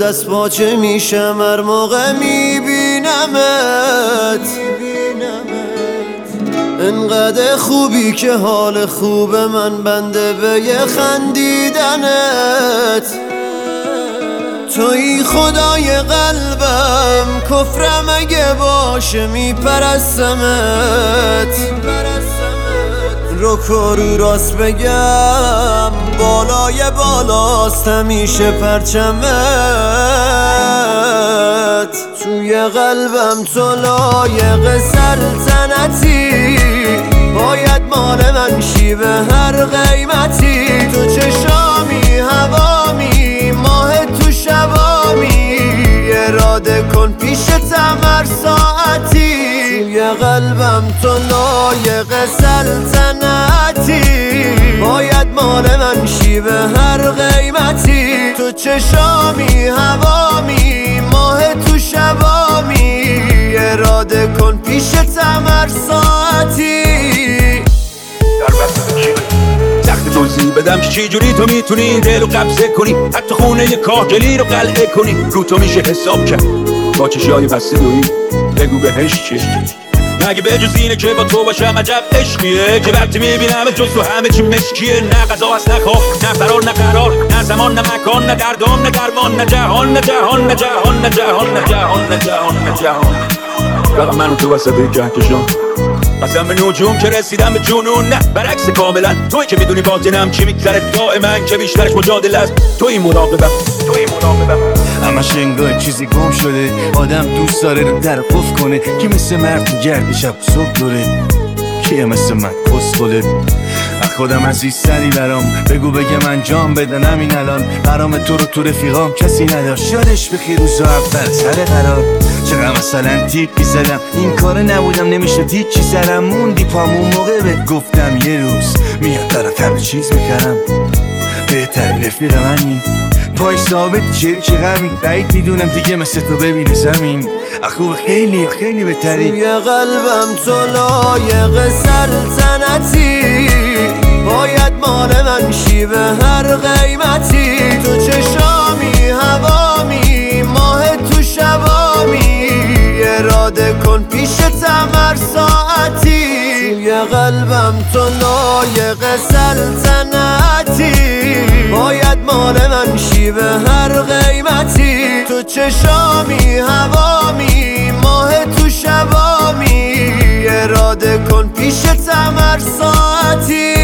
دست پاچه میشم هر موقع میبینمت. انقدر خوبی که حال خوب من بنده به یه خندیدنت. توی خدای قلبم، کفرم اگه باشه میپرستمت. رو راست بگم، بالای بالاست همیشه پرچمت. توی قلبم تو لایق سلطنتی، باید مال من شی به هر قیمتی. تو چشامی هوامی، ماه تو شبامی، اراده کن پیشتم هر ساعتی. توی قلبم تو لایق سلطنتی، باید مال من شی به هر قیمتی. تو چشامی هوامی، ماه تو شبامی، اراده کن پیشتم هر ساعتی. سخت توضیح بدم چی جوری تو میتونی دلو قبضه کنی، حتی خونه ی کاهگلی رو قلعه کنی. رو تو میشه حساب کرد با چشای بسته دویی، بگو بهش چی؟ مگه به جز اینه که با تو باشم عجب عشقیه، که وقتی میبینم جز تو همه چی مشکیه. نه غذا هست نه خواب، نه فرار نه قرار، نه زمان نه مکان، نه دردام نه درمان، نه جهان نه جهان نه جهان نه جهان نه جهان نه جهان نه جهان. فقط من و تو وسط کهکشان، قسم به نجوم که رسیدم به جنون. نه برعکس کاملا، توی که میدونی باطنم چی میگذره دائما، که بیشترش مجادله است. توی مراقبم همش انگار چیزی گم شده. آدم دوست داره رو در قفل کنه، کی مثل مرد گرد شب صبح دوره، کیه مثل من کسخله. خودم عزیزتری برام، بگو بگم انجام بدن همین الان. برام تو رو تو رفیقام کسی نداشت، یادش بخیر روزا اول سر قرار. چقدر مثلا تیپی زدم، این کار نبودم نمیشد هیچی سرم. موندی پامون موقع بهت گفتم یه روز میاد طرف همه چیز میکردم. بهترین رفیق منی، پای ثابت چه غمی. بعید میدونم دیگه مثل تو ببینه زمین. خوب خیلی خیلی بهتری. توی قلبم تو لایق سلطنتی، باید مال من شی به هر قیمتی. تو چشامی هوامی، ماه تو شبامی، اراده کن پیشتم هر ساعتی. توی قلبم تو لایق سلطنتی، باید مال من شی به هر قیمتی. تو چشامی هوامی، ماه تو شبامی، اراده کن پیشتم هر ساعتی.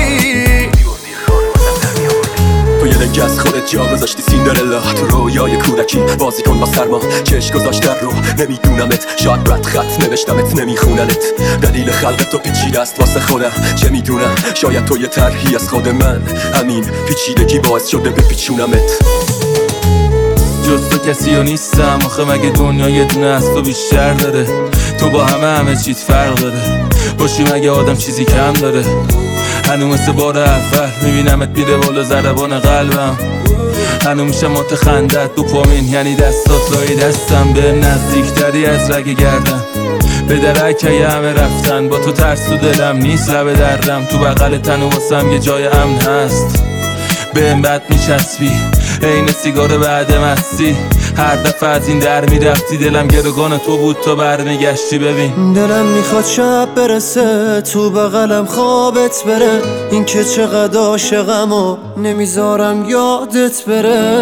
تو یه دنگه از خودت جا گذاشتی سیندرلا، تو رویای کودکی بازی کن با سرما. چشم گذاشتن رو نمیدونمت، شاید رد خط نوشتمت نمیخوننت. دلیل خلق تو پیچیده است واسه خودم، چه میدونم شاید تو یه طرحی از خود من. همین پیچیدگی باعث شده بپیچونمت. جز تو کسی و نیستم آخه، مگه دنیا یه دونه از تو بیشتر داره؟ تو با همه چیز فرق داره، باشی مگه آدم چیزی کم داره؟ هنو مثل بار اول میبینمت میره بالا ضربان قلبم. هنو میشه متخندت دوپامین، یعنی دستات لای دستم. به نزدیکتری از رگ گردن، به درکه همه رفتن. با تو ترس تو دلم نیست لب دردم، تو بغل تن و واسم یه جای امن هست. بهم بد میچسبی عین سیگار بعد مستی، هر دفعه از این در میرفتی دلم گروگان تو بود تا برمیگشتی. ببین دلم میخواد شب برسه تو بغلم خوابت بره، این که چقدر عاشقم و نمیذارم یادت بره.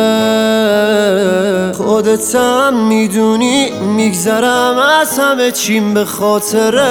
خودت هم میدونی میگذرم از همه چیم به خاطرت.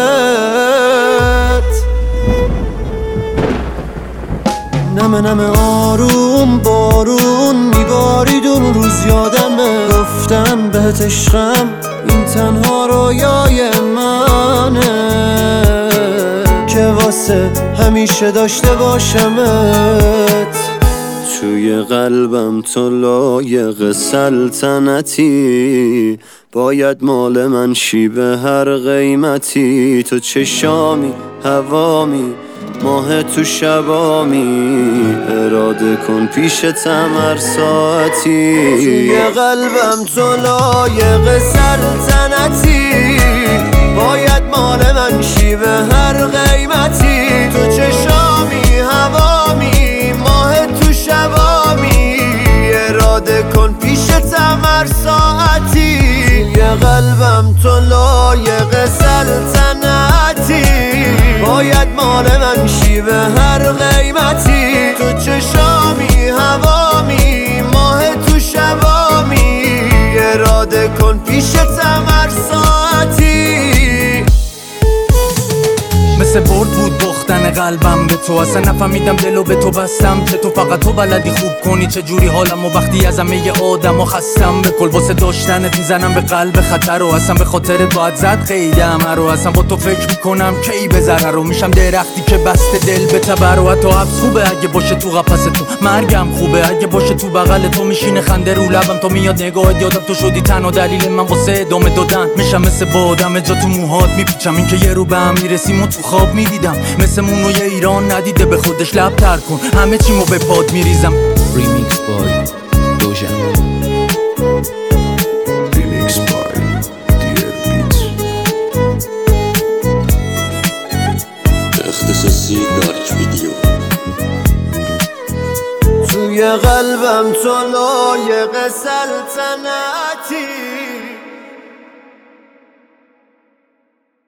نمه نمه آروم بارون میبارید اون روز یادمه. گفتم بهت عشقم این تنها رویای منه، که واسه همیشه داشته باشمت. توی قلبم تو لایق سلطنتی، باید مال من شی به هر قیمتی. تو چشامی هوامی، ماه تو شبامی، اراده کن پیشتم هر ساعتی. توی قلبم تو لایق سلطنتی، باید مال من شی به هر قیمتی. تو چشامی هوامی، ماه تو شبامی، اراده کن پیشتم قلبم تو لایق سلطنتی، باید مال من شی به هر قیمتی. تو چشامی هوامی ماه تو شبامی، اراده کن پیشتم هر ساعتی. مثل برد بود باختن قلبم به تو، اصلا نفهمیدم دلو به تو بستم که تو فقط تو بلدی خوب کنی چه جوری حالم و وقتی از همه آدم و خستم به کل. واسه داشتنت میزنم به قلب خطر و اصلا به خاطرت باید زد قیده همه رو. اصلا با تو فکر میکنم کی به ضرر رو میشم درختی که بسته دل به تبر. و حتی حبس خوبه اگه باشه تو قفس تو، مرگم خوبه اگه باشه تو بغل تو. میشینه خنده رو لبم تو میاد نگاهت، یادم تو شدی تنها دلیل من واسه ادامه دادن. میشم مثل بادم جا تو موهات میپیچم، این که یه رو به هم میرسیم و تو خواب میدیدم. مثل مونوی ایران ندیده به خودش لب تر کن، همه چیمو به پاد میریزم. ریمیکس بای دوژن، ریمیکس بای دیر بیت. اختصاصی دارک ویدیو. توی قلبم تو لایق سلطنتی،